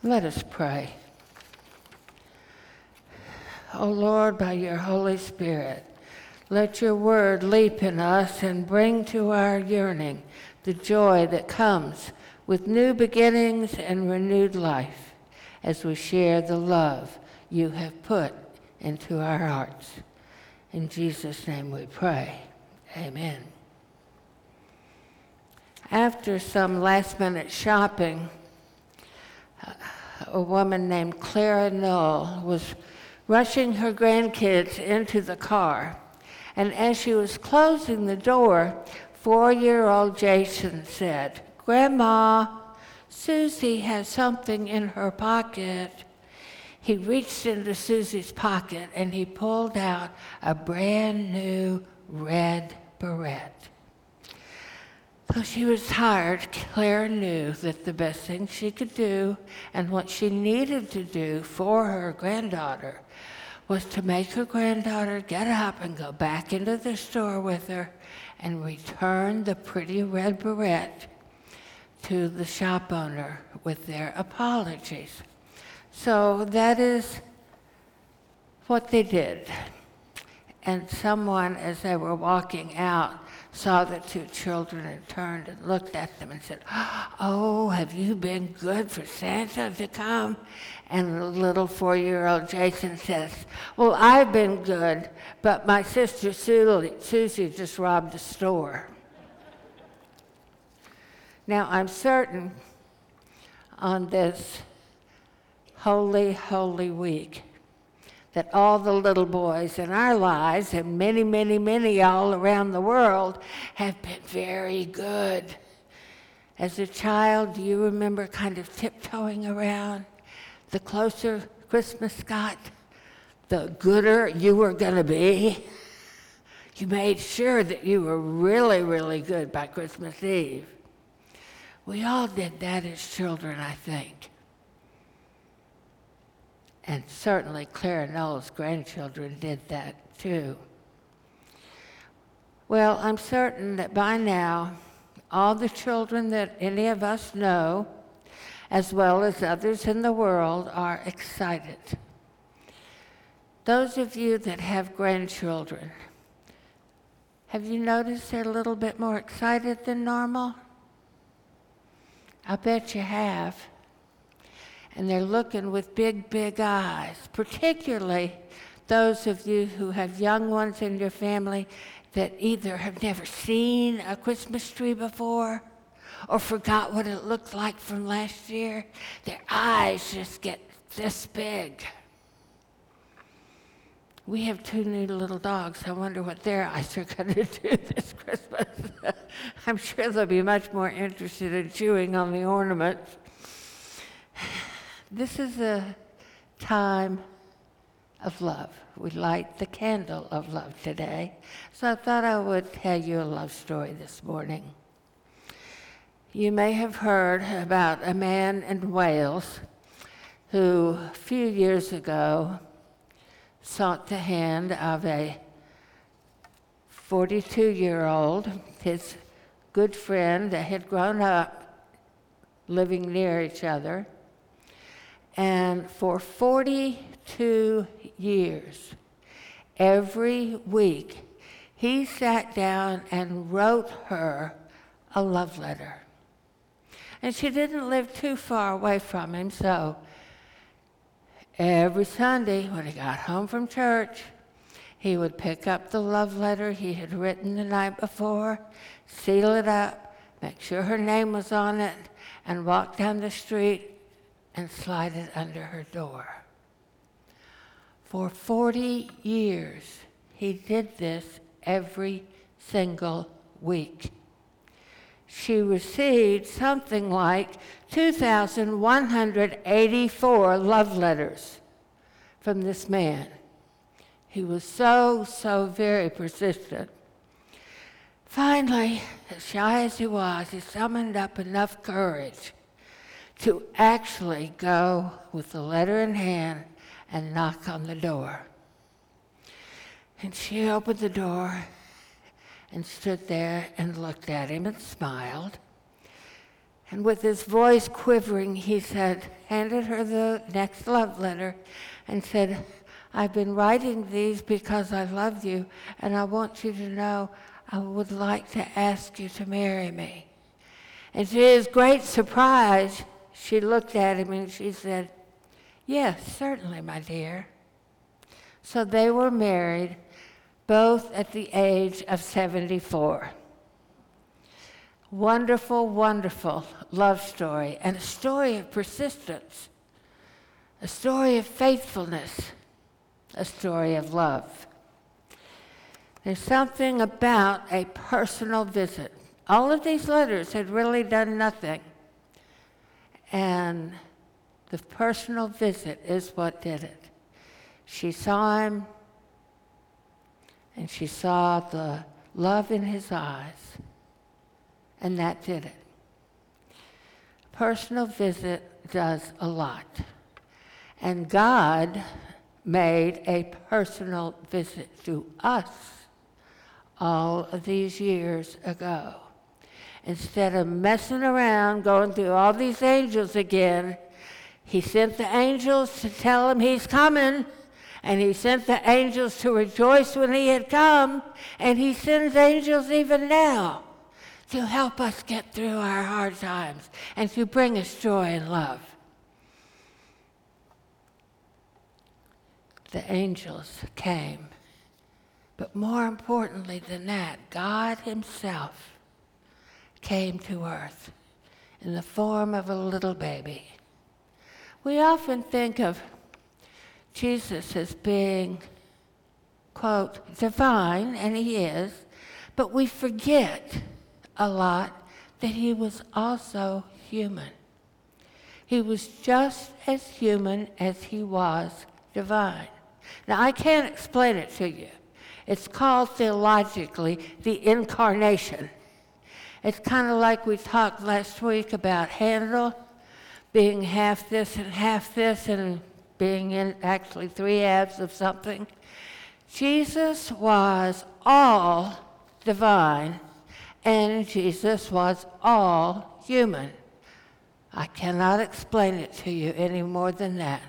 Let us pray. O Lord, by your Holy Spirit, let your word leap in us and bring to our yearning the joy that comes with new beginnings and renewed life as we share the love you have put into our hearts. In Jesus' name we pray. Amen. After some last-minute shopping, a woman named Clara Knoll was rushing her grandkids into the car. And as she was closing the door, 4-year-old Jason said, "Grandma, Susie has something in her pocket." He reached into Susie's pocket and he pulled out a brand new red beret. Though she was tired, Claire knew that the best thing she could do and what she needed to do for her granddaughter was to make her granddaughter get up and go back into the store with her and return the pretty red beret to the shop owner with their apologies. So that is what they did. And someone, as they were walking out, saw the two children and turned and looked at them and said, "Oh, have you been good for Santa to come?" And the little 4-year-old Jason says, "Well, I've been good, but my sister Susie just robbed a store." Now, I'm certain on this holy, holy week that all the little boys in our lives, and many, many, many all around the world, have been very good. As a child, do you remember kind of tiptoeing around? The closer Christmas got, the gooder you were going to be. You made sure that you were really, really good by Christmas Eve. We all did that as children, I think. And certainly Clara Knoll's grandchildren did that too. Well, I'm certain that by now, all the children that any of us know, as well as others in the world, are excited. Those of you that have grandchildren, have you noticed they're a little bit more excited than normal? I bet you have. And they're looking with big, big eyes, particularly those of you who have young ones in your family that either have never seen a Christmas tree before or forgot what it looked like from last year. Their eyes just get this big. We have 2 new little dogs. I wonder what their eyes are going to do this Christmas. I'm sure they'll be much more interested in chewing on the ornaments. This is a time of love. We light the candle of love today. So I thought I would tell you a love story this morning. You may have heard about a man in Wales who a few years ago sought the hand of a 42-year-old, his good friend that had grown up living near each other. And for 42 years, every week, he sat down and wrote her a love letter. And she didn't live too far away from him, so every Sunday when he got home from church, he would pick up the love letter he had written the night before, seal it up, make sure her name was on it, and walk down the street and slide it under her door. For 40 years, he did this every single week. She received something like 2,184 love letters from this man. He was so very persistent. Finally, as shy as he was, he summoned up enough courage to actually go with the letter in hand and knock on the door. And she opened the door and stood there and looked at him and smiled. And with his voice quivering, he said, handed her the next love letter and said, I've been writing these because I love you, and I want you to know I would like to ask you to marry me. And to his great surprise, she looked at him and she said, yes, certainly, my dear. So they were married, both at the age of 74. Wonderful, wonderful love story, and a story of persistence, a story of faithfulness, a story of love. There's something about a personal visit. All of these letters had really done nothing, and the personal visit is what did it. She saw him, and she saw the love in his eyes, and that did it. Personal visit does a lot. And God made a personal visit to us all of these years ago. Instead of messing around, going through all these angels again, he sent the angels to tell him he's coming, and he sent the angels to rejoice when he had come, and he sends angels even now to help us get through our hard times and to bring us joy and love. The angels came, but more importantly than that, God himself came to earth in the form of a little baby. We often think of Jesus as being, quote, divine, and he is, but we forget a lot that he was also human. He was just as human as he was divine. Now, I can't explain it to you. It's called theologically the incarnation. It's kind of like we talked last week about Handel being half this and being in actually three halves of something. Jesus was all divine, and Jesus was all human. I cannot explain it to you any more than that.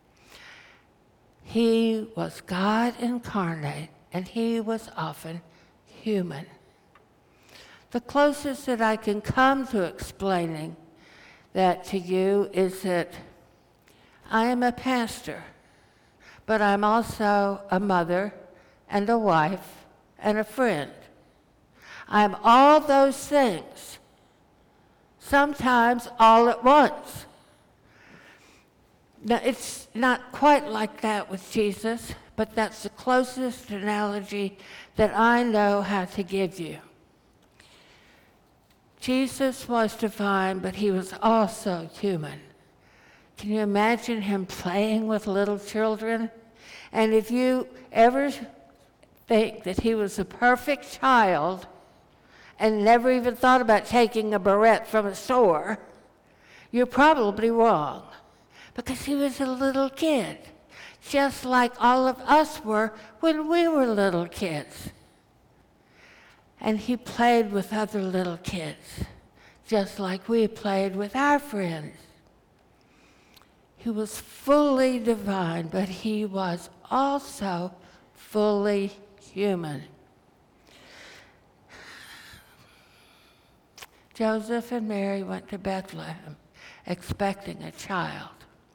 He was God incarnate, and he was often human. The closest that I can come to explaining that to you is that I am a pastor, but I'm also a mother and a wife and a friend. I'm all those things, sometimes all at once. Now, it's not quite like that with Jesus, but that's the closest analogy that I know how to give you. Jesus was divine, but he was also human. Can you imagine him playing with little children? And if you ever think that he was a perfect child and never even thought about taking a barrette from a store, you're probably wrong, because he was a little kid, just like all of us were when we were little kids. And he played with other little kids, just like we played with our friends. He was fully divine, but he was also fully human. Joseph and Mary went to Bethlehem expecting a child.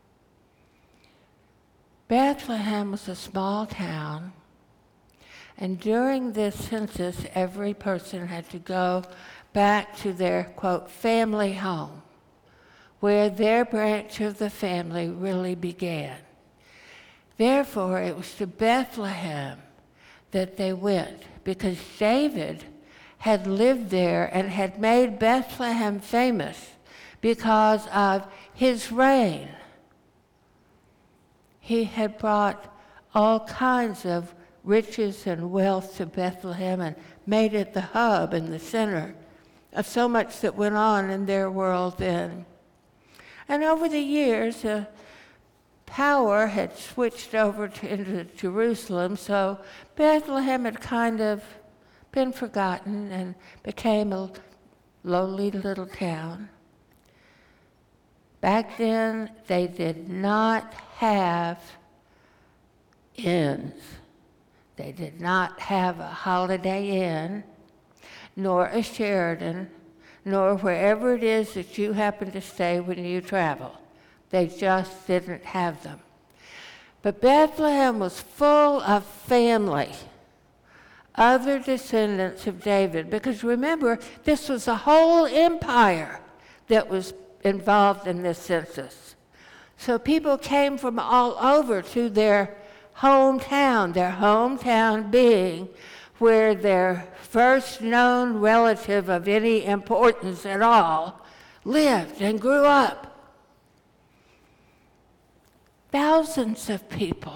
Bethlehem was a small town, and during this census, every person had to go back to their, quote, family home, where their branch of the family really began. Therefore, it was to Bethlehem that they went, because David had lived there and had made Bethlehem famous because of his reign. He had brought all kinds of riches and wealth to Bethlehem and made it the hub and the center of so much that went on in their world then. And over the years, power had switched over into Jerusalem, so Bethlehem had kind of been forgotten and became a lowly little town. Back then, they did not have inns. They did not have a Holiday Inn, nor a Sheraton, nor wherever it is that you happen to stay when you travel. They just didn't have them. But Bethlehem was full of family, other descendants of David, because remember, this was a whole empire that was involved in this census. So people came from all over to their hometown being where their first known relative of any importance at all lived and grew up. Thousands of people,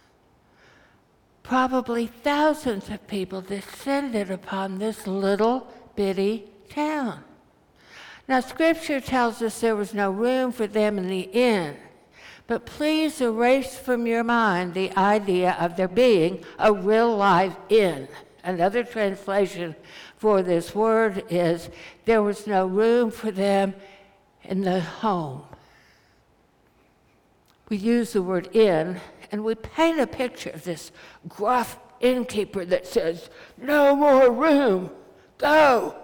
probably thousands of people, descended upon this little bitty town. Now, Scripture tells us there was no room for them in the inn, but please erase from your mind the idea of there being a real live inn. Another translation for this word is there was no room for them in the home. We use the word inn, and we paint a picture of this gruff innkeeper that says, "No more room, go."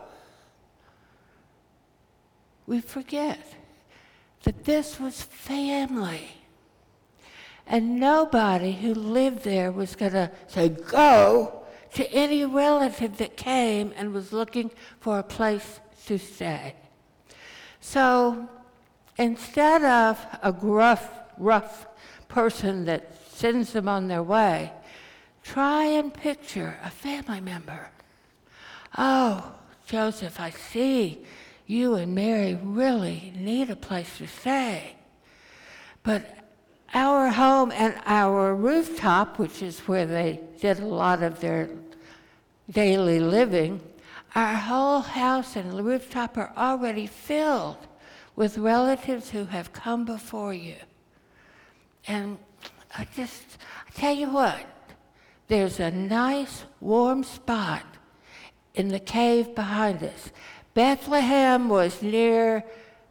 We forget that this was family. And nobody who lived there was going to say, "Go," to any relative that came and was looking for a place to stay. So instead of a rough person that sends them on their way, try and picture a family member. "Oh, Joseph, I see you and Mary really need a place to stay. But our home and our rooftop," which is where they did a lot of their daily living, "our whole house and rooftop are already filled with relatives who have come before you. And I tell you what, there's a nice warm spot in the cave behind us." Bethlehem was near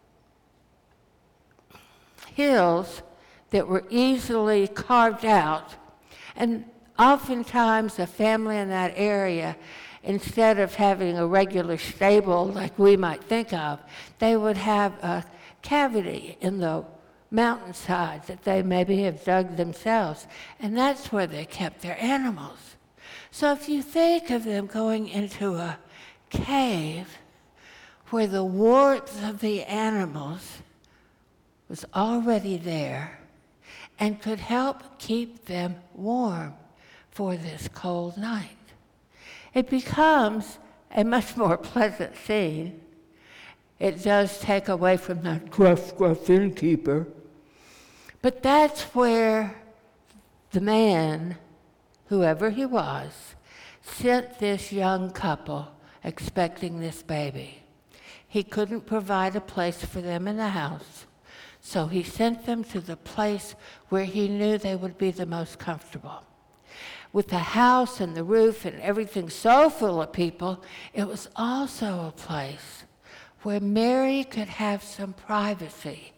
hills that were easily carved out, and oftentimes a family in that area, instead of having a regular stable like we might think of, they would have a cavity in the mountainside that they maybe have dug themselves, and that's where they kept their animals. So if you think of them going into a cave where the warmth of the animals was already there and could help keep them warm for this cold night, it becomes a much more pleasant scene. It does take away from that gruff innkeeper. But that's where the man, whoever he was, sent this young couple expecting this baby. He couldn't provide a place for them in the house, so he sent them to the place where he knew they would be the most comfortable. With the house and the roof and everything so full of people, it was also a place where Mary could have some privacy,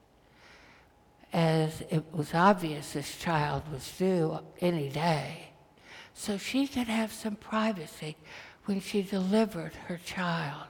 as it was obvious this child was due any day. So she could have some privacy when she delivered her child.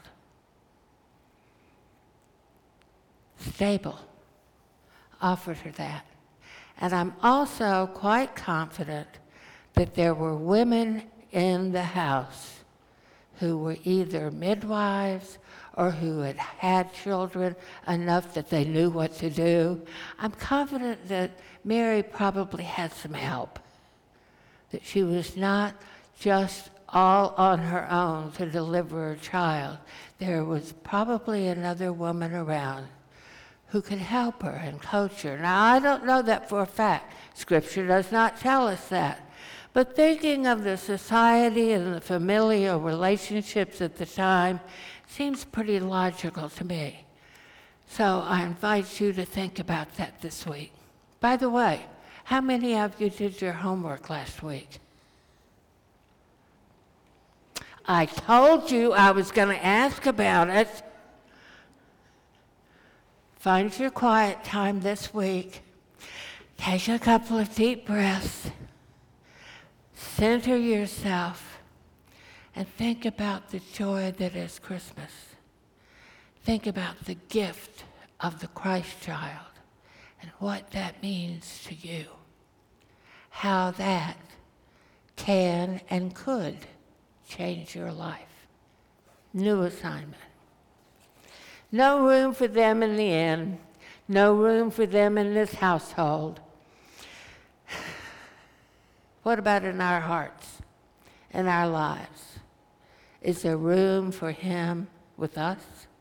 Stable offered her that. And I'm also quite confident that there were women in the house who were either midwives or who had had children enough that they knew what to do. I'm confident that Mary probably had some help, that she was not just all on her own to deliver a child. There was probably another woman around who could help her and coach her. Now, I don't know that for a fact. Scripture does not tell us that. But thinking of the society and the familial relationships at the time seems pretty logical to me. So I invite you to think about that this week. By the way, how many of you did your homework last week? I told you I was going to ask about it. find your quiet time this week. Take a couple of deep breaths. Center yourself and think about the joy that is Christmas. Think about the gift of the Christ child and what that means to you. How that can and could change your life. New assignment. No room for them in the inn. No room for them in this household. What about in our hearts, in our lives? Is there room for him with us?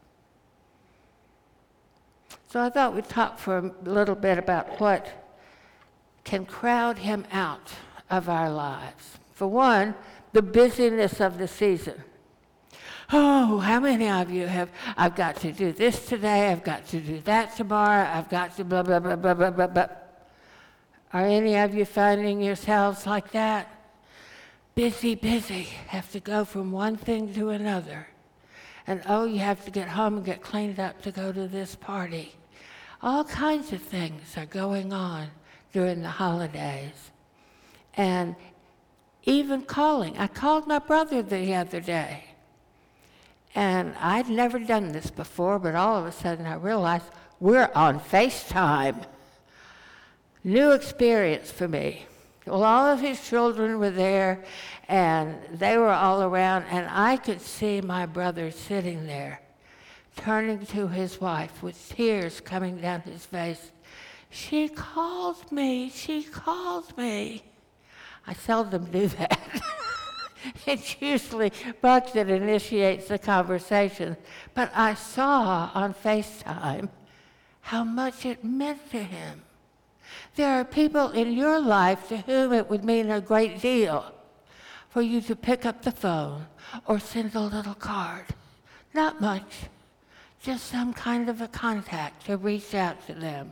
So I thought we'd talk for a little bit about what can crowd him out of our lives. For one, the busyness of the season. Oh, how many of you have, I've got to do this today, I've got to do that tomorrow, I've got to blah, blah, blah, blah, blah, blah, blah. Are any of you finding yourselves like that? Busy, have to go from one thing to another. And oh, you have to get home and get cleaned up to go to this party. All kinds of things are going on during the holidays. And even calling. I called my brother the other day. And I'd never done this before, but all of a sudden I realized we're on FaceTime. New experience for me. Well, all of his children were there, and they were all around, and I could see my brother sitting there, turning to his wife with tears coming down his face. She called me. I seldom do that. It's usually Buck that initiates the conversation. But I saw on FaceTime how much it meant to him. There are people in your life to whom it would mean a great deal for you to pick up the phone or send a little card. Not much, just some kind of a contact to reach out to them.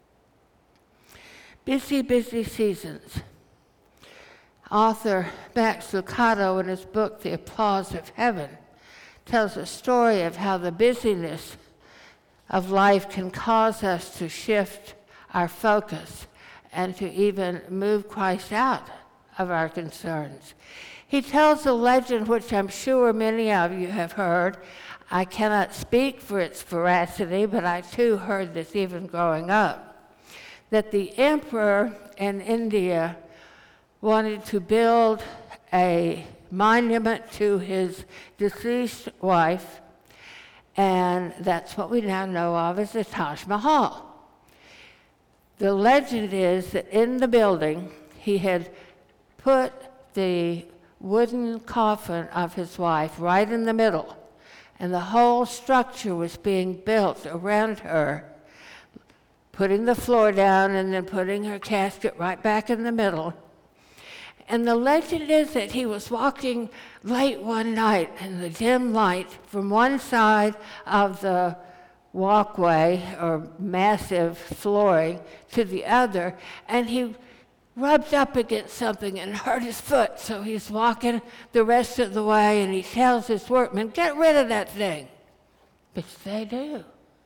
Busy seasons. Author Max Lucado, in his book, The Applause of Heaven, tells a story of how the busyness of life can cause us to shift our focus and to even move Christ out of our concerns. He tells a legend which I'm sure many of you have heard. I cannot speak for its veracity, but I too heard this even growing up, that the emperor in India wanted to build a monument to his deceased wife, and that's what we now know of as the Taj Mahal. The legend is that in the building, he had put the wooden coffin of his wife right in the middle, and the whole structure was being built around her, putting the floor down and then putting her casket right back in the middle. And the legend is that he was walking late one night in the dim light from one side of the walkway or massive flooring to the other, and he rubbed up against something and hurt his foot. So he's walking the rest of the way, and he tells his workmen, "Get rid of that thing," which they do,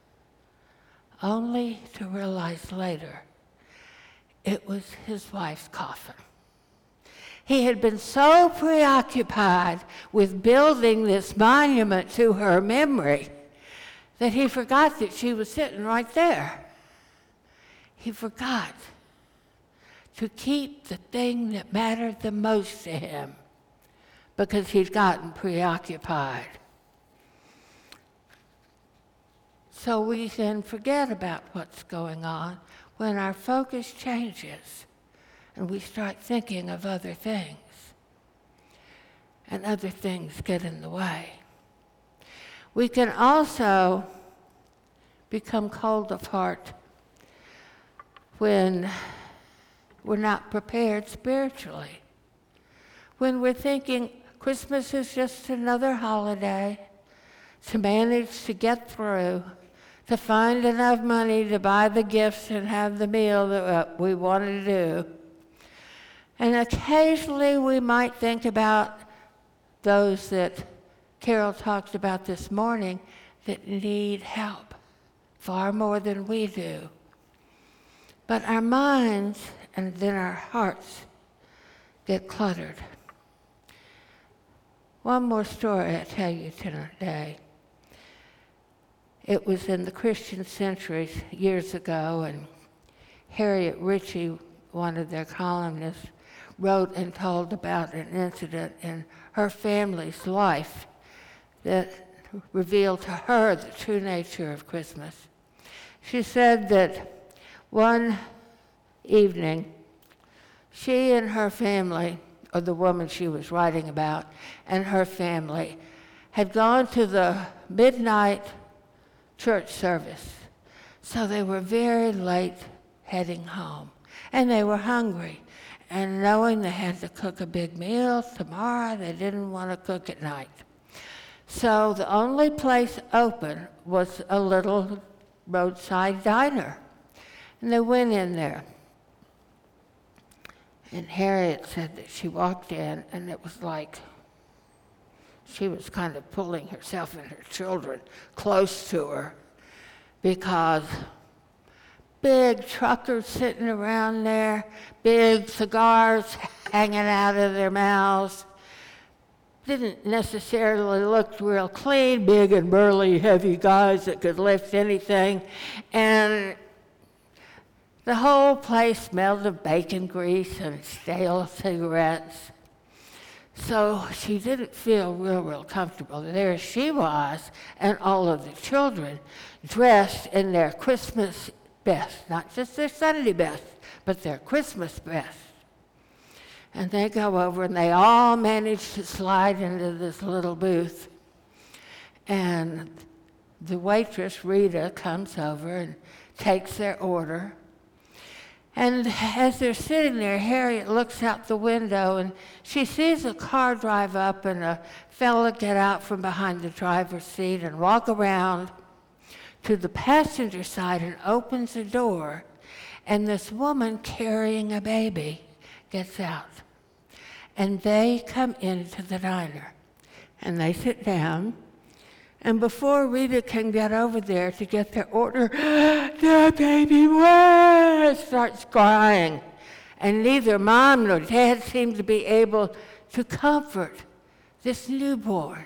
only to realize later it was his wife's coffin. He had been so preoccupied with building this monument to her memory that he forgot that she was sitting right there. He forgot to keep the thing that mattered the most to him because he'd gotten preoccupied. So we then forget about what's going on when our focus changes and we start thinking of other things, and other things get in the way. We can also become cold of heart when we're not prepared spiritually. When we're thinking Christmas is just another holiday to manage to get through, to find enough money to buy the gifts and have the meal that we want to do. And occasionally we might think about those that Carol talked about this morning that need help far more than we do. But our minds and then our hearts get cluttered. One more story I'll tell you today. It was in the Christian Centuries years ago, and Harriet Ritchie, one of their columnists, wrote and told about an incident in her family's life that revealed to her the true nature of Christmas. She said that one evening, she and her family, or the woman she was writing about, and her family had gone to the midnight church service. So they were very late heading home, and they were hungry. And knowing they had to cook a big meal tomorrow, they didn't want to cook at night. So the only place open was a little roadside diner. And they went in there. And Harriet said that she walked in, and it was like she was kind of pulling herself and her children close to her, because big truckers sitting around there, big cigars hanging out of their mouths, didn't necessarily look real clean, big and burly, heavy guys that could lift anything, and the whole place smelled of bacon grease and stale cigarettes. So she didn't feel real comfortable. There she was, and all of the children dressed in their Christmas best, not just their Sunday best, but their Christmas best. And they go over, and they all manage to slide into this little booth. And the waitress, Rita, comes over and takes their order. And as they're sitting there, Harriet looks out the window, and she sees a car drive up and a fella get out from behind the driver's seat and walk around to the passenger side and opens the door, and this woman carrying a baby gets out. And they come into the diner, and they sit down. And before Rita can get over there to get their order, the baby starts crying. And neither mom nor dad seem to be able to comfort this newborn.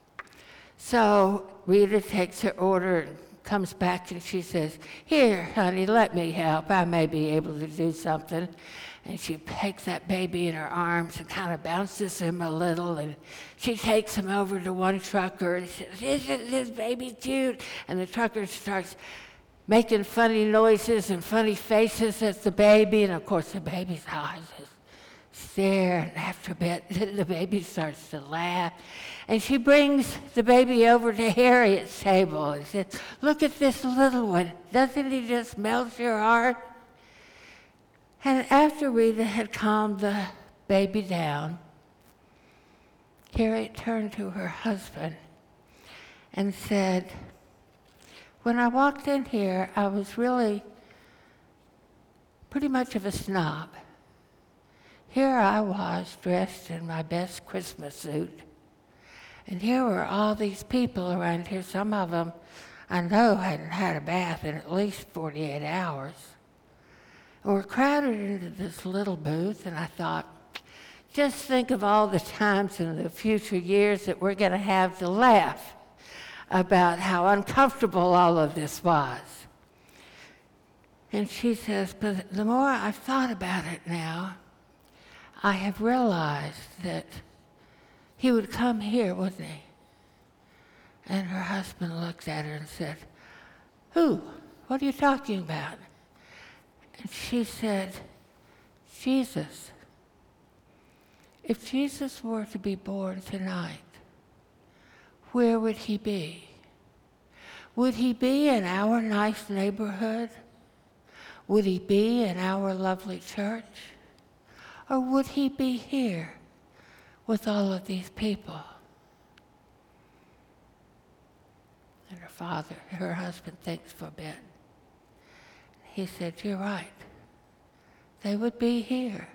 So Rita takes her order and comes back, and she says, "Here, honey, let me help. I may be able to do something." And she takes that baby in her arms and kind of bounces him a little, and she takes him over to one trucker and says, "Isn't this baby cute?" And the trucker starts making funny noises and funny faces at the baby, and of course the baby's eyes just stare, and after a bit the baby starts to laugh. And she brings the baby over to Harriet's table and says, "Look at this little one. Doesn't he just melt your heart?" And after Rita had calmed the baby down, Harriet turned to her husband and said, "When I walked in here, I was really pretty much of a snob. Here I was dressed in my best Christmas suit, and here were all these people around here. Some of them I know hadn't had a bath in at least 48 hours. We're crowded into this little booth, and I thought, just think of all the times in the future years that we're going to have to laugh about how uncomfortable all of this was." And she says, "But the more I've thought about it now, I have realized that he would come here, wouldn't he?" And her husband looked at her and said, "Who? What are you talking about?" And she said, "Jesus. If Jesus were to be born tonight, where would he be? Would he be in our nice neighborhood? Would he be in our lovely church? Or would he be here with all of these people?" And her husband thinks for a bit. He said, "You're right. They would be here."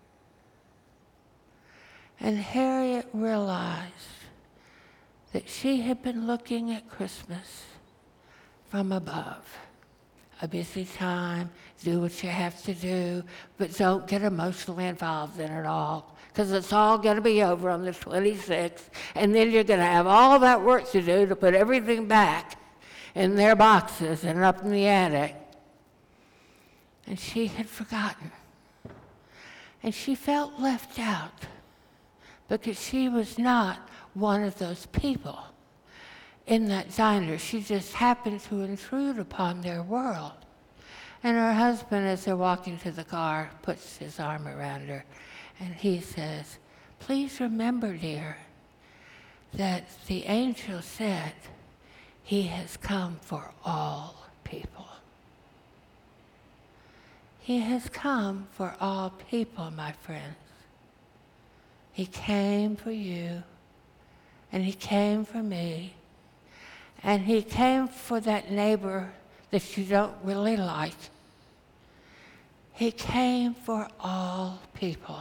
And Harriet realized that she had been looking at Christmas from above. A busy time, do what you have to do, but don't get emotionally involved in it all, because it's all going to be over on the 26th, and then you're going to have all that work to do to put everything back in their boxes and up in the attic. And she had forgotten. And she felt left out because she was not one of those people in that diner. She just happened to intrude upon their world. And her husband, as they're walking to the car, puts his arm around her and he says, "Please remember, dear, that the angel said he has come for all people." He has come for all people, my friends. He came for you, and he came for me, and he came for that neighbor that you don't really like. He came for all people.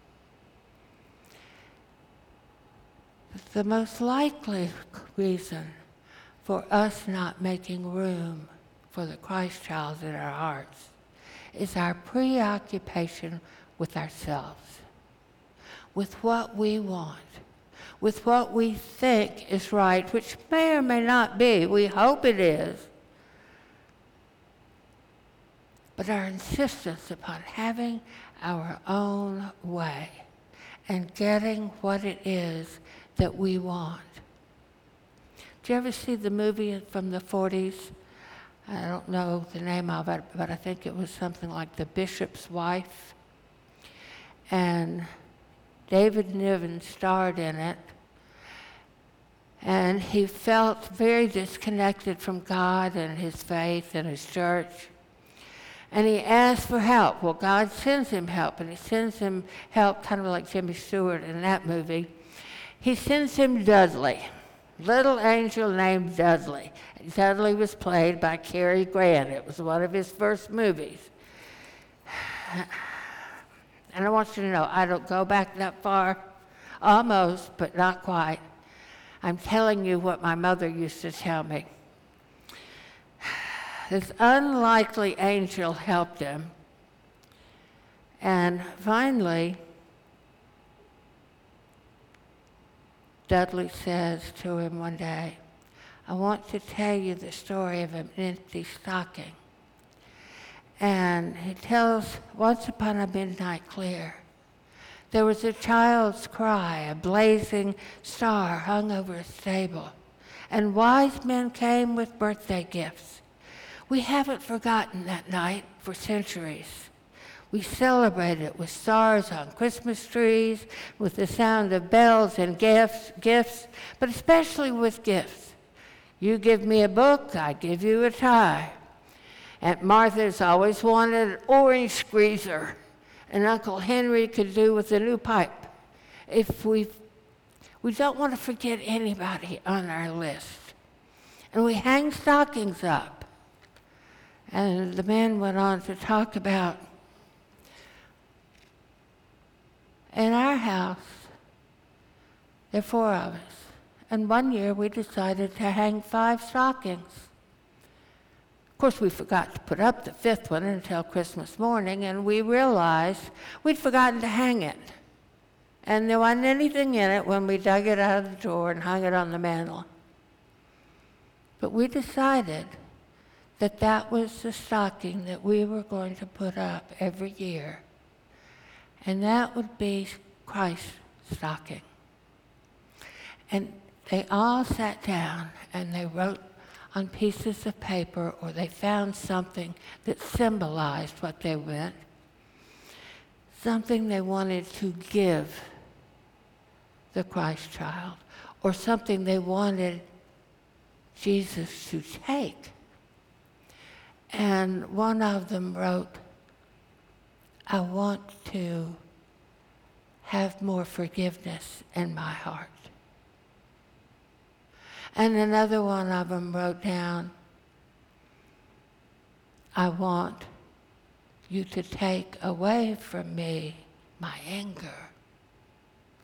The most likely reason for us not making room for the Christ child in our hearts is our preoccupation with ourselves, with what we want, with what we think is right, which may or may not be. We hope it is. But our insistence upon having our own way and getting what it is that we want. Did you ever see the movie from the 40s? I don't know the name of it, but I think it was something like The Bishop's Wife. And David Niven starred in it. And he felt very disconnected from God and his faith and his church. And he asked for help. Well, God sends him help, and he sends him help kind of like Jimmy Stewart in that movie. He sends him Dudley, little angel named Dudley. Dudley was played by Cary Grant. It was one of his first movies. And I want you to know, I don't go back that far, almost, but not quite. I'm telling you what my mother used to tell me. This unlikely angel helped him. And finally, Dudley says to him one day, "I want to tell you the story of an empty stocking." And he tells, once upon a midnight clear, there was a child's cry, a blazing star hung over a stable, and wise men came with birthday gifts. We haven't forgotten that night for centuries. We celebrate it with stars on Christmas trees, with the sound of bells and gifts, but especially with gifts. You give me a book, I give you a tie. Aunt Martha's always wanted an orange squeezer, and Uncle Henry could do with a new pipe. If we don't want to forget anybody on our list. And we hang stockings up. And the man went on to talk about, in our house, there are 4 of us. And one year we decided to hang 5 stockings. Of course, we forgot to put up the 5th one until Christmas morning, and we realized we'd forgotten to hang it. And there wasn't anything in it when we dug it out of the drawer and hung it on the mantle. But we decided that that was the stocking that we were going to put up every year. And that would be Christ's stocking. And they all sat down and they wrote on pieces of paper, or they found something that symbolized what they meant, something they wanted to give the Christ child, or something they wanted Jesus to take. And one of them wrote, "I want to have more forgiveness in my heart." And another one of them wrote down, "I want you to take away from me my anger."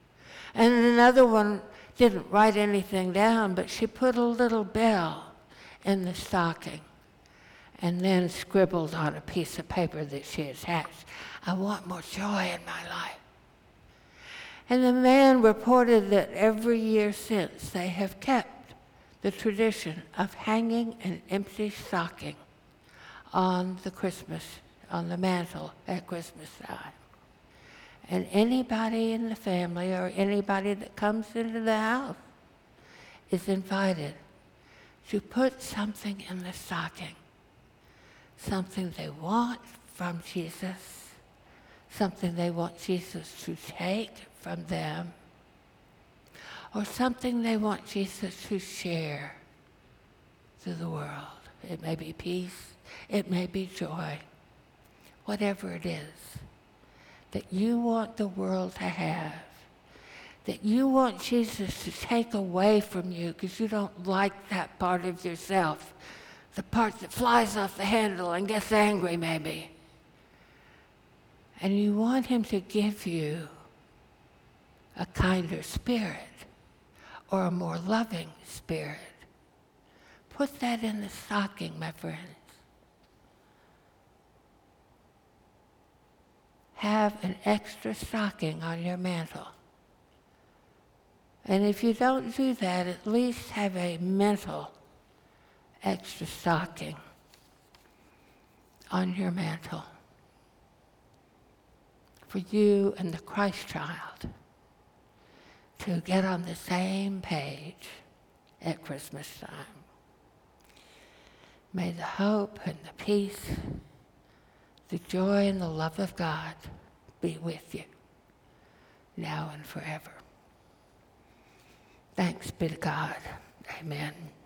And another one didn't write anything down, but she put a little bell in the stocking, and then scribbled on a piece of paper that she attached, "I want more joy in my life." And the man reported that every year since they have kept the tradition of hanging an empty stocking on the mantle at Christmas time. And anybody in the family or anybody that comes into the house is invited to put something in the stocking, something they want from Jesus, something they want Jesus to take from them, or something they want Jesus to share to the world. It may be peace, it may be joy, whatever it is that you want the world to have, that you want Jesus to take away from you because you don't like that part of yourself, the part that flies off the handle and gets angry maybe. And you want him to give you a kinder spirit or a more loving spirit. Put that in the stocking, my friends. Have an extra stocking on your mantle. And if you don't do that, at least have a mental extra stocking on your mantle for you and the Christ child to get on the same page at Christmas time. May the hope and the peace, the joy and the love of God be with you now and forever. Thanks be to God. Amen.